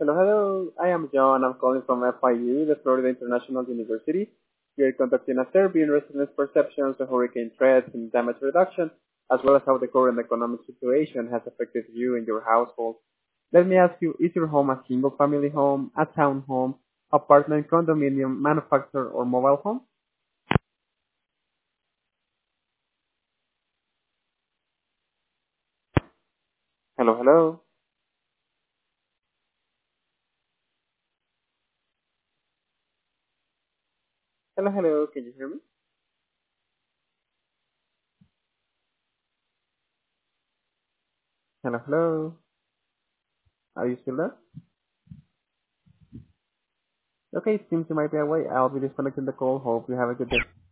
Hello, hello. I am John. I'm calling from FIU, the Florida International University. We are conducting a survey in residents' perceptions of hurricane threats and damage reduction, as well as how the current economic situation has affected you and your household. Let me ask you, is your home a single-family home, a townhome, apartment, condominium, manufactured, or mobile home? Hello, hello. Hello, hello. Can you hear me? Hello, hello. Are you still there? Okay, it seems you might be away. I'll be disconnecting the call. Hope you have a good day.